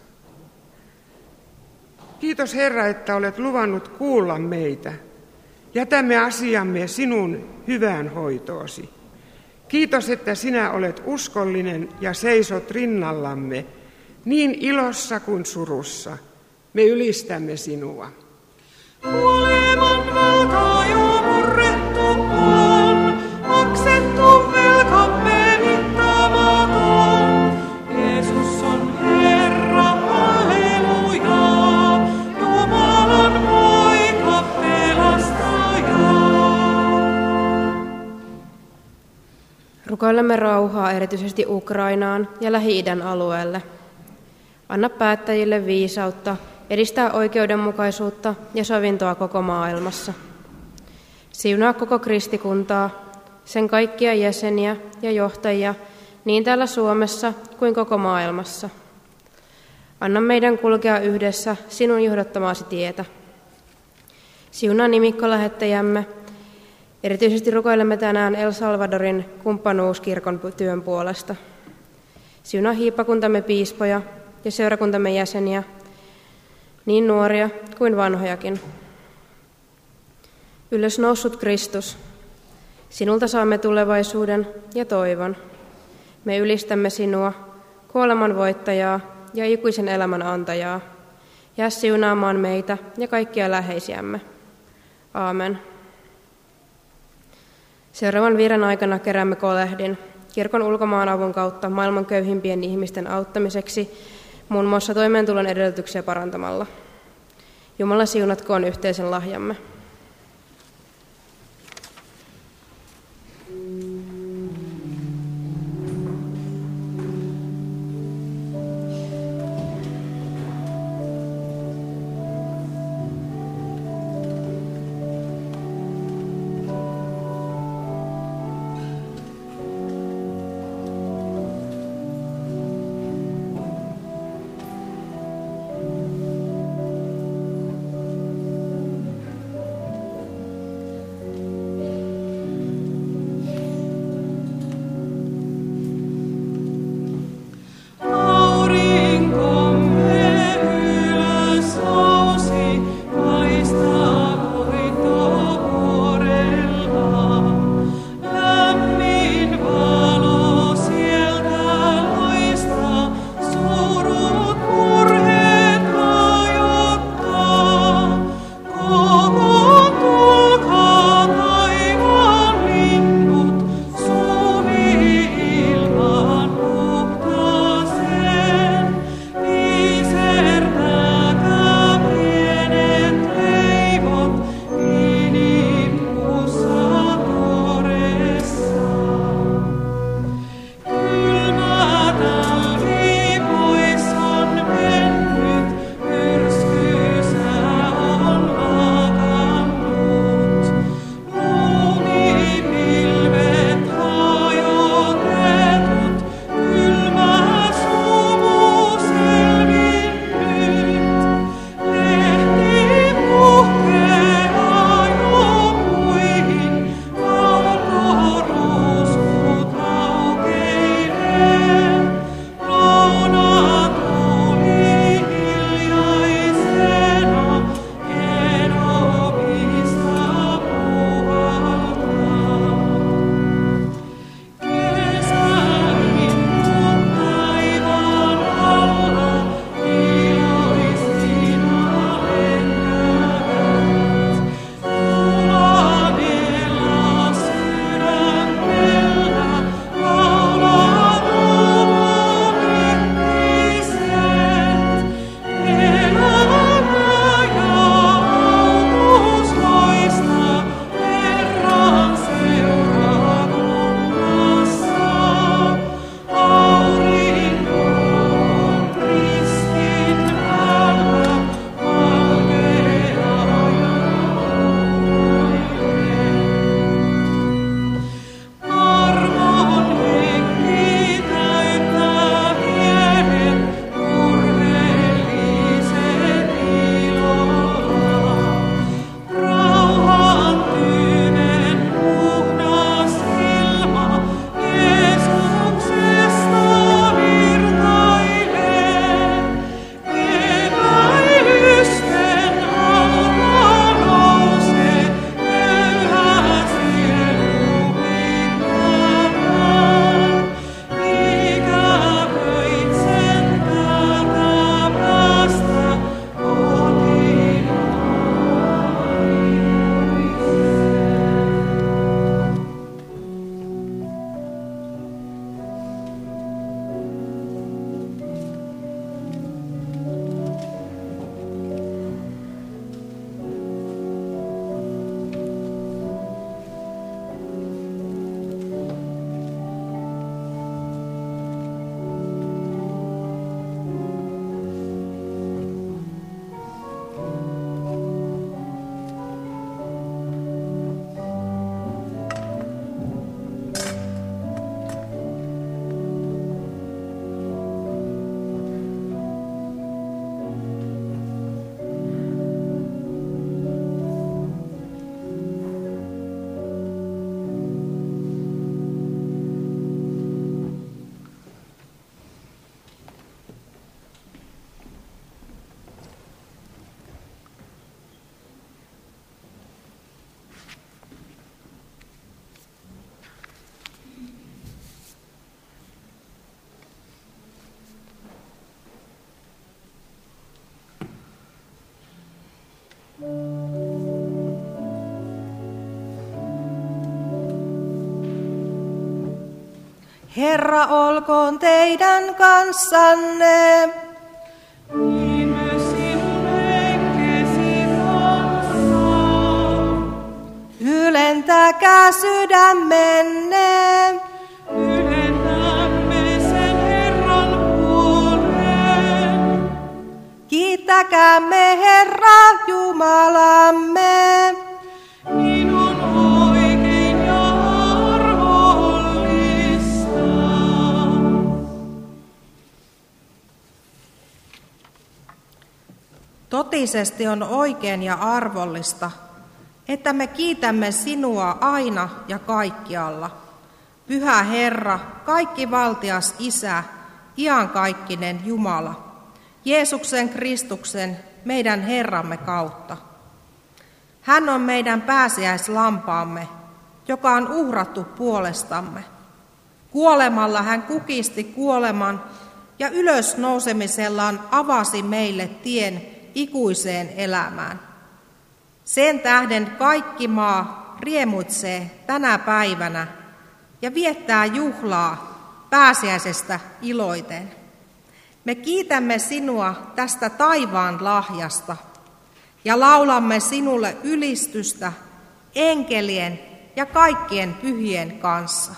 Kiitos Herra, että olet luvannut kuulla meitä. Jätämme asiamme sinun hyvään hoitoosi. Kiitos, että sinä olet uskollinen ja seisot rinnallamme niin ilossa kuin surussa. Me ylistämme sinua. Kuoleman valta jo murrettu on, maksettu velkamme mittaamaton. Jeesus on Herra, halleluja, Jumalan poika, pelastaja. Rukoilemme rauhaa erityisesti Ukrainaan ja Lähi-idän alueelle. Anna päättäjille viisautta edistää oikeudenmukaisuutta ja sovintoa koko maailmassa. Siunaa koko kristikuntaa, sen kaikkia jäseniä ja johtajia niin täällä Suomessa kuin koko maailmassa. Anna meidän kulkea yhdessä sinun johdattamaasi tietä. Siunaa nimikkolähettäjämme. Erityisesti rukoilemme tänään El Salvadorin kumppanuuskirkon työn puolesta. Siunaa hiippakuntamme piispoja ja seurakuntamme jäseniä, niin nuoria kuin vanhojakin. Ylösnoussut Kristus, sinulta saamme tulevaisuuden ja toivon. Me ylistämme sinua, kuoleman voittajaa ja ikuisen elämän antajaa. Jää siunaamaan meitä ja kaikkia läheisiämme. Aamen. Seuraavan virren aikana keräämme kolehdin kirkon ulkomaanavun kautta maailman köyhimpien ihmisten auttamiseksi, muun muassa toimeentulon edellytyksiä parantamalla. Jumala siunatkoon yhteisen lahjamme. Herra olkoon teidän kanssanne. Niin myös sinun henkesi Ylentäkää sydämenne. Ylennämme sen Herran puoleen. Kiittäkäämme Herra Jumalamme. Niin on oikein ja arvollista. Totisesti on oikein ja arvollista, että me kiitämme sinua aina ja kaikkialla. Pyhä Herra, kaikkivaltias Isä, iankaikkinen Jumala, Jeesuksen Kristuksen, meidän Herramme kautta. Hän on meidän pääsiäislampaamme, joka on uhrattu puolestamme. Kuolemalla hän kukisti kuoleman ja ylösnousemisellaan avasi meille tien ikuiseen elämään. Sen tähden kaikki maa riemuitsee tänä päivänä ja viettää juhlaa pääsiäisestä iloiten. Me kiitämme sinua tästä taivaan lahjasta ja laulamme sinulle ylistystä enkelien ja kaikkien pyhien kanssa.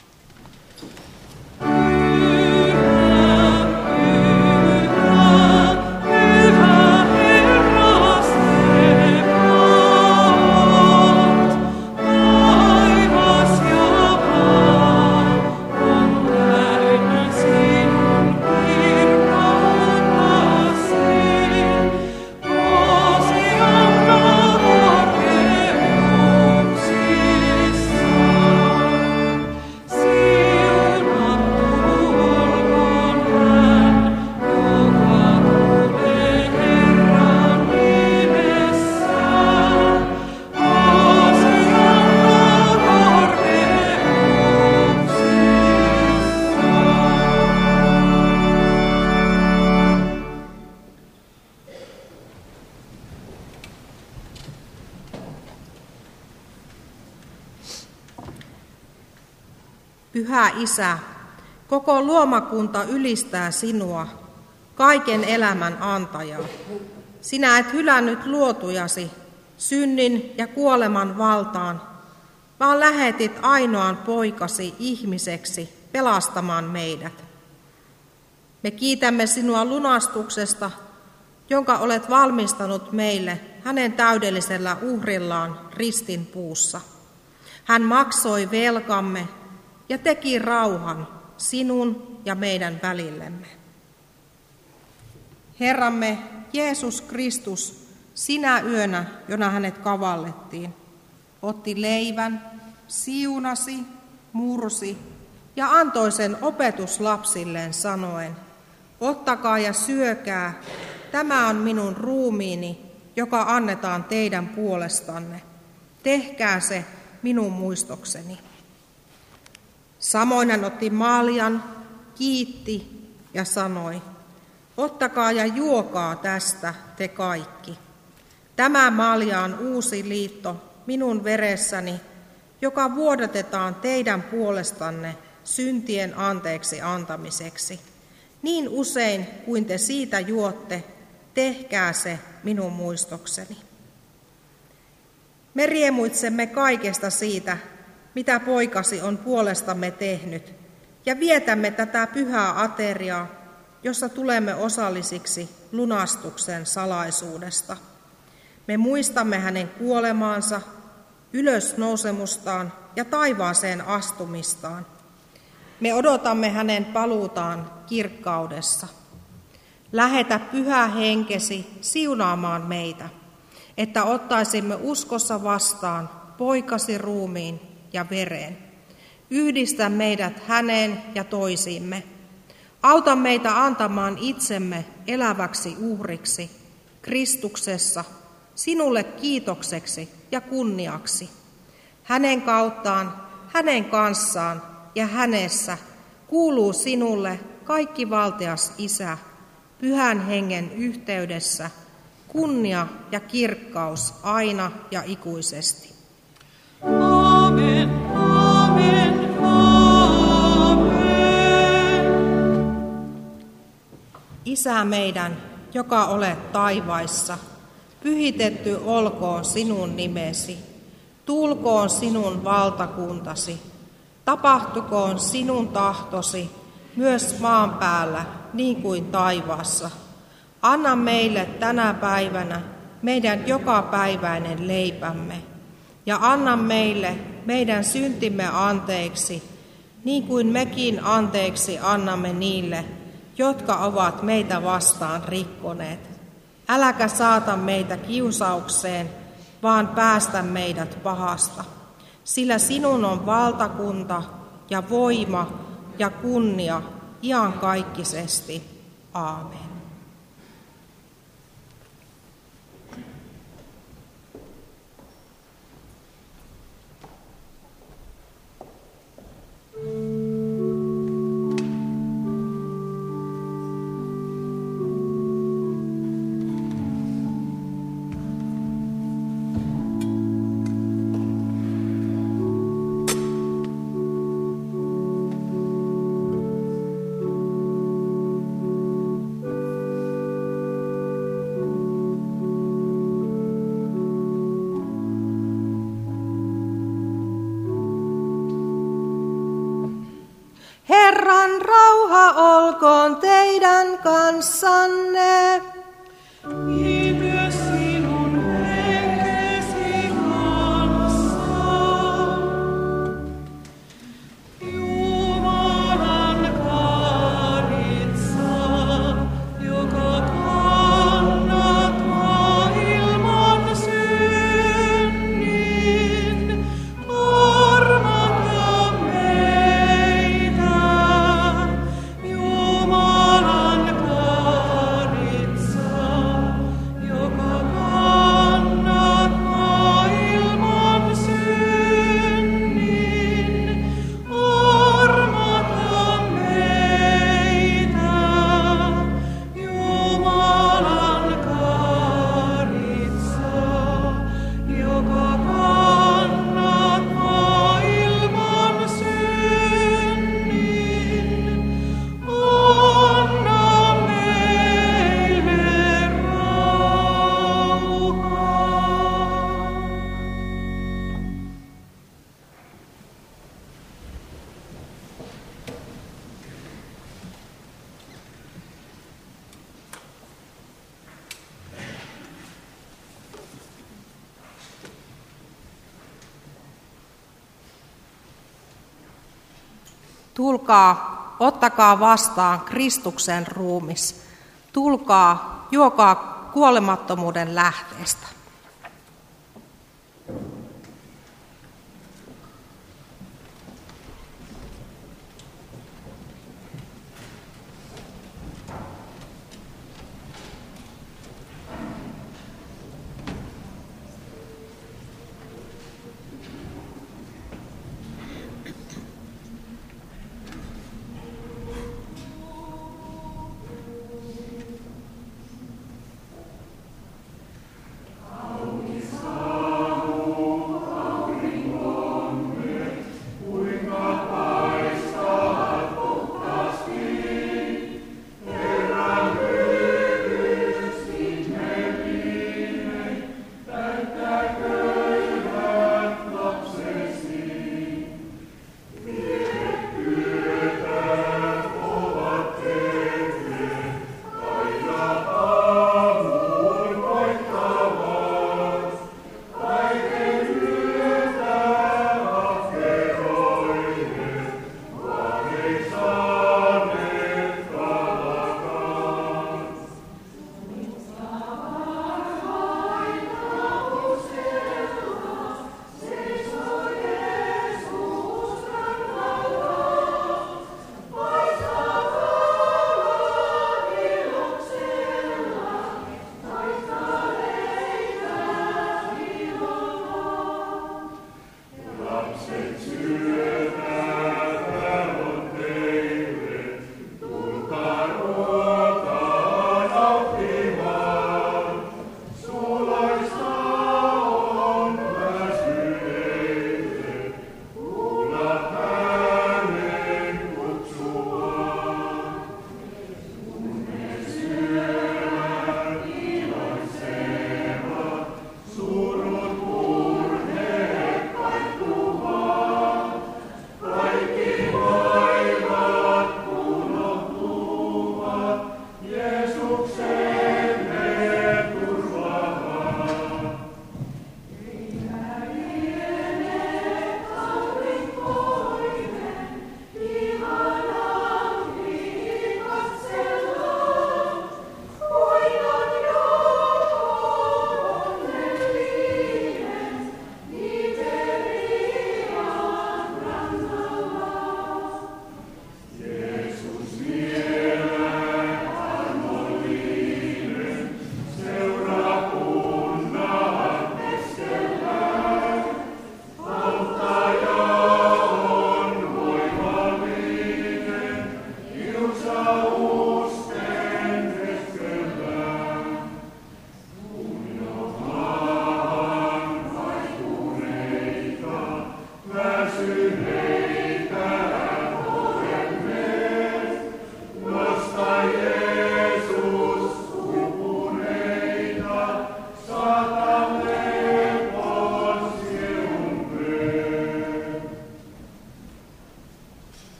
Pyhä Isä, koko luomakunta ylistää sinua, kaiken elämän antajaa. Sinä et hylännyt luotujasi synnin ja kuoleman valtaan, vaan lähetit ainoan poikasi ihmiseksi pelastamaan meidät. Me kiitämme sinua lunastuksesta, jonka olet valmistanut meille hänen täydellisellä uhrillaan ristin puussa. Hän maksoi velkamme ja teki rauhan sinun ja meidän välillemme. Herramme Jeesus Kristus, sinä yönä, jona hänet kavallettiin, otti leivän, siunasi, mursi ja antoi sen opetuslapsilleen sanoen, ottakaa ja syökää, tämä on minun ruumiini, joka annetaan teidän puolestanne. Tehkää se minun muistokseni. Samoin hän otti maljan, kiitti ja sanoi, ottakaa ja juokaa tästä te kaikki. Tämä malja on uusi liitto minun veressäni, joka vuodatetaan teidän puolestanne syntien anteeksi antamiseksi. Niin usein kuin te siitä juotte, tehkää se minun muistokseni. Me riemuitsemme kaikesta siitä, mitä poikasi on puolestamme tehnyt, ja vietämme tätä pyhää ateriaa, jossa tulemme osallisiksi lunastuksen salaisuudesta. Me muistamme hänen kuolemaansa, ylösnousemustaan ja taivaaseen astumistaan. Me odotamme hänen paluutaan kirkkaudessa. Lähetä pyhä henkesi siunaamaan meitä, että ottaisimme uskossa vastaan poikasi ruumiin ja veren. Yhdistä meidät häneen ja toisiimme. Auta meitä antamaan itsemme eläväksi uhriksi Kristuksessa, sinulle kiitokseksi ja kunniaksi. Hänen kauttaan, hänen kanssaan ja hänessä kuuluu sinulle kaikkivaltias Isä, Pyhän Hengen yhteydessä, kunnia ja kirkkaus aina ja ikuisesti. Amen, amen, amen. Isä meidän, joka olet taivaissa, pyhitetty olkoon sinun nimesi. Tulkoon sinun valtakuntasi, tapahtukoon sinun tahtosi myös maan päällä niin kuin taivaassa. Anna meille tänä päivänä meidän jokapäiväinen leipämme ja anna meille meidän syntimme anteeksi, niin kuin mekin anteeksi annamme niille, jotka ovat meitä vastaan rikkoneet. Äläkä saata meitä kiusaukseen, vaan päästä meidät pahasta. Sillä sinun on valtakunta ja voima ja kunnia iankaikkisesti. Aamen. Herran rauha olkoon teidän kanssanne. Myös sinun henkesi kanssa. Jumalan karitsa, joka kannat maailman synnin, armahda meitä. Jumalan karitsa, joka kannat maailman synnin, armahda meitä. Jumalan karitsa, joka kannat maailman synnin, anna meille rauhaa. Tulkaa, ottakaa vastaan Kristuksen ruumis. Tulkaa, juokaa kuolemattomuuden lähteestä.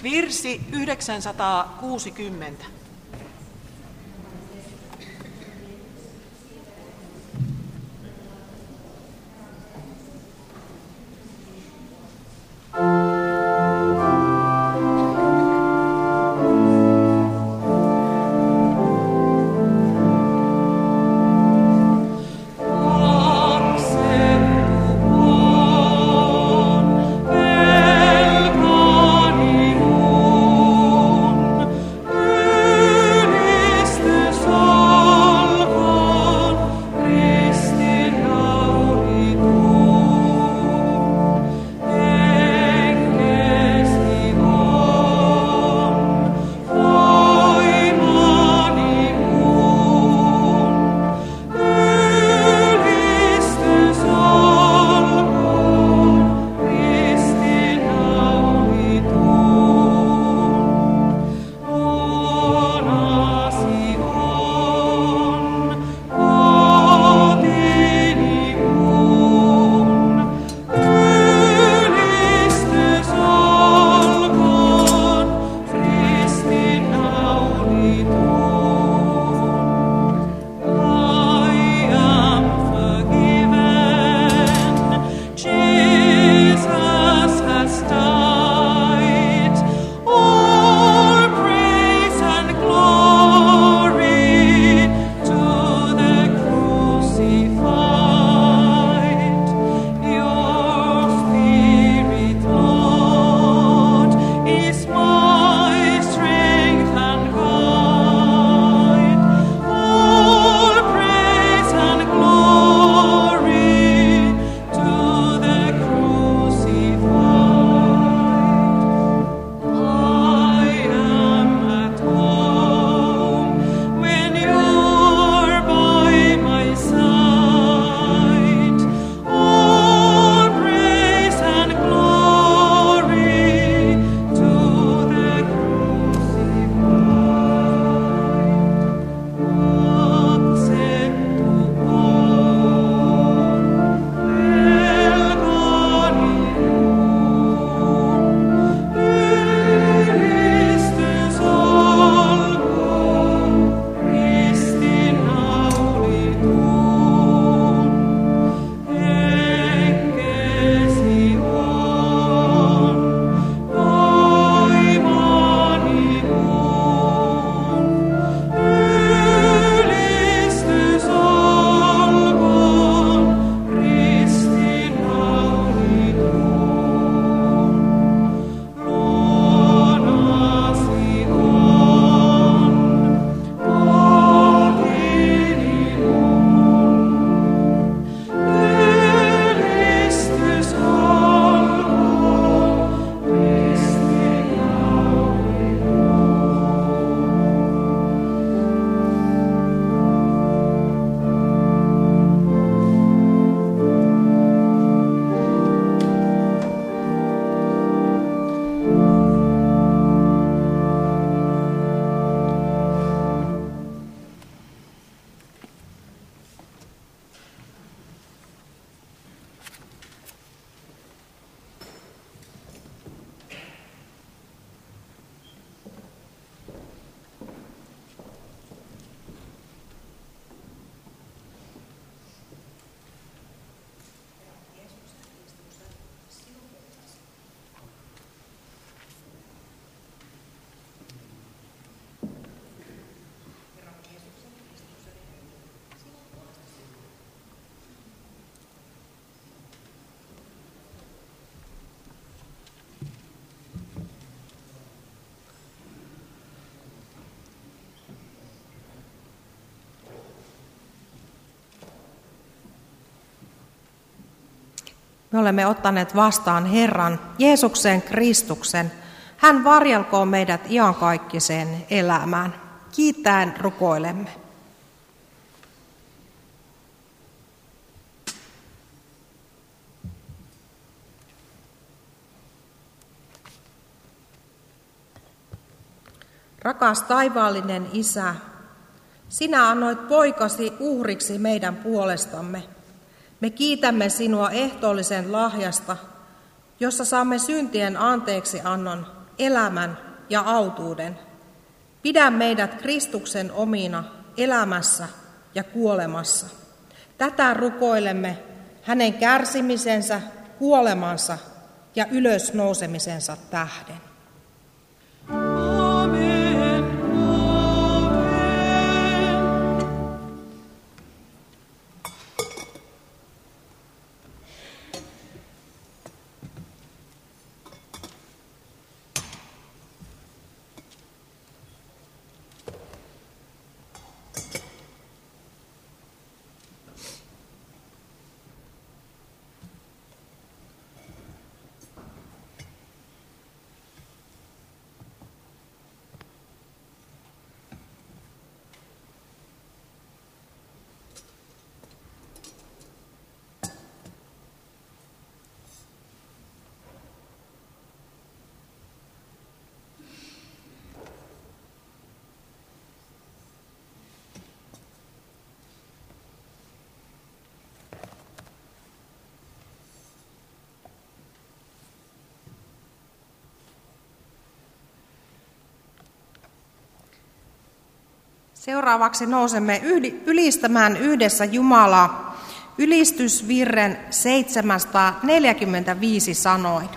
Virsi 960. Me olemme ottaneet vastaan Herran Jeesuksen Kristuksen. Hän varjelkoon meidät iankaikkiseen elämään. Kiittäen rukoilemme. Rakas taivaallinen Isä, sinä annoit poikasi uhriksi meidän puolestamme. Me kiitämme sinua ehtoollisen lahjasta, jossa saamme syntien anteeksiannon elämän ja autuuden. Pidä meidät Kristuksen omina elämässä ja kuolemassa. Tätä rukoilemme hänen kärsimisensä, kuolemansa ja ylösnousemisensa tähden. Amen, amen. Seuraavaksi nousemme ylistämään yhdessä Jumalaa ylistysvirren 745 sanoin.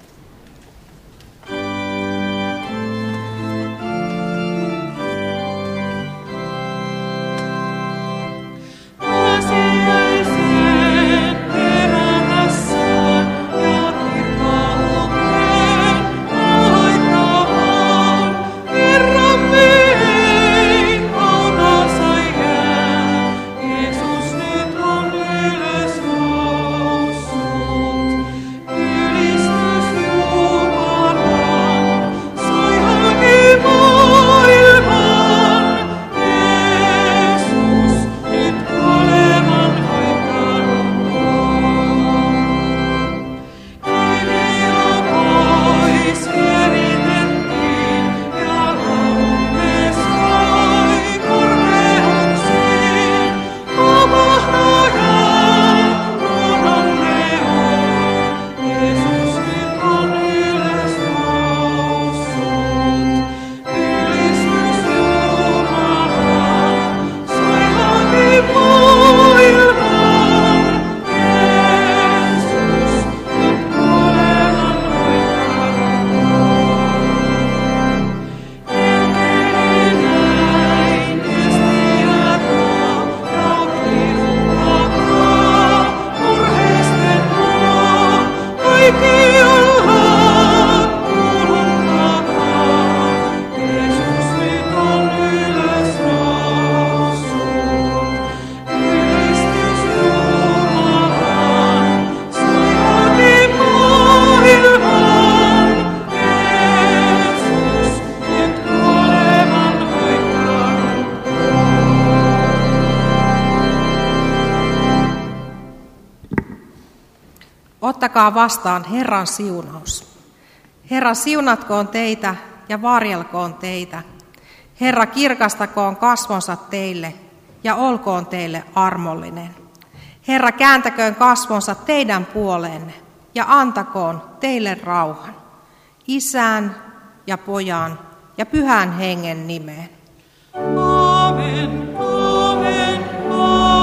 Ottakaa vastaan Herran siunaus. Herra siunatkoon teitä ja varjelkoon teitä. Herra kirkastakoon kasvonsa teille ja olkoon teille armollinen. Herra kääntäköön kasvonsa teidän puoleenne ja antakoon teille rauhan. Isän ja Pojan ja Pyhän Hengen nimeen. Amen, amen, amen.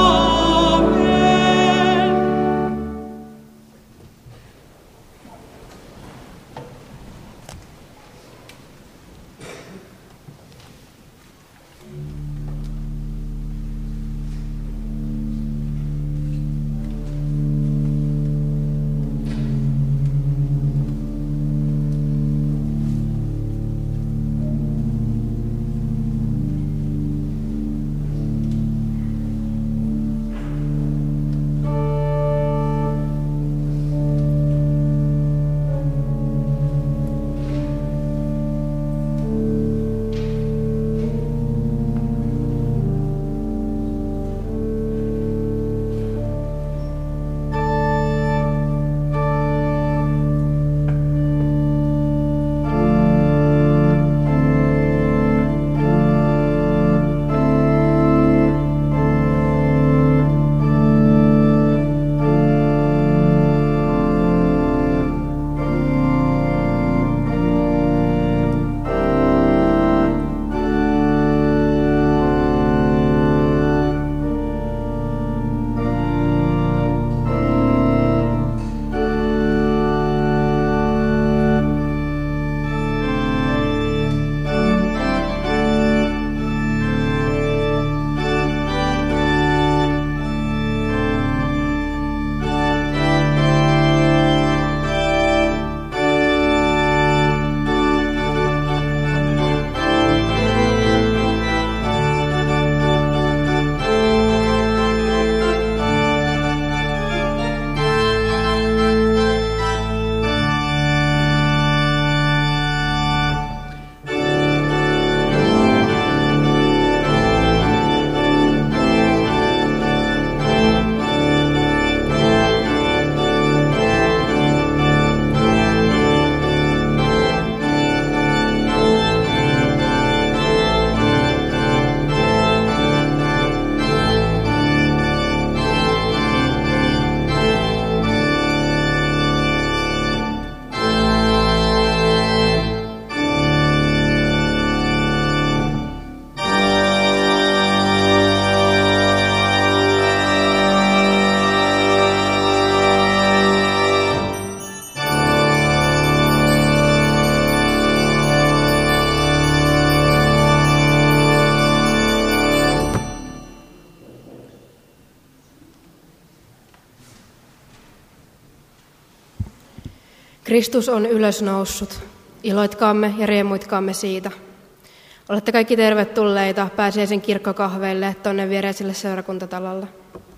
Kristus on ylösnoussut. Iloitkaamme ja riemuitkaamme siitä. Olette kaikki tervetulleita pääsiäisen kirkkokahveille tuonne viereiselle seurakuntatalolle.